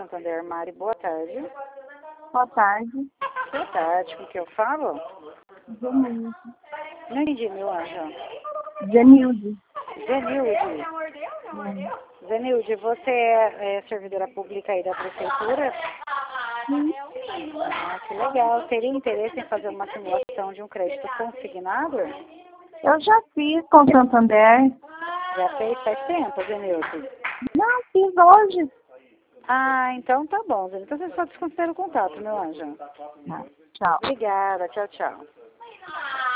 Santander. Mari, boa tarde. Boa tarde. Boa tarde, com o que eu falo? Zenilde. Não entendi, meu anjo. Zenilde. Zenilde. Zenilde, você é servidora pública aí da prefeitura? Sim. Ah, que legal. Teria interesse em fazer uma simulação de um crédito consignado? Eu já fiz com o Santander. Já fez faz tempo, Zenilde? Não, fiz hoje. Ah, então tá bom, Zenilde. Então você só desconsidera o contato, meu anjo. Tchau. Obrigada, tchau, tchau.